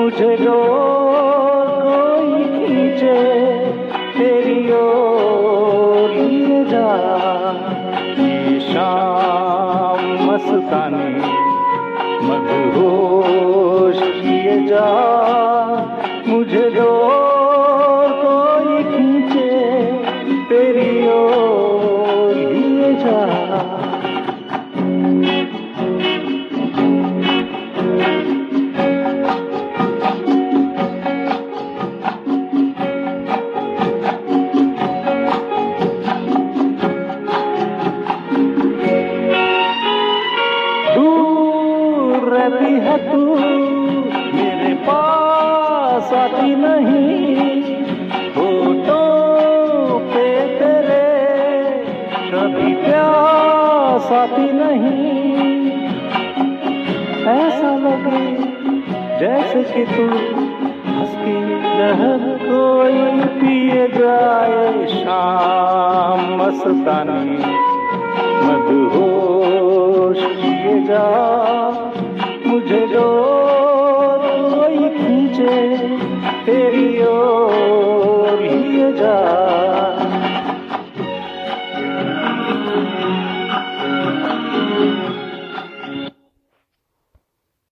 मुझे डोर कोई खींचे तेरी ओर लिए जा। ये शाम मस्तानी मदहोश किए जा। मुझे डोर कोई खींचे तेरी ओर लिए जा। रहती है तू मेरे पास आती नहीं। होठों पे तेरे कभी प्यास आती नहीं। ऐसा लगे जैसे कि तू हंस के लहर कोई पिए जाए। शाम मस्तानी मदहोश किए जा। मुझे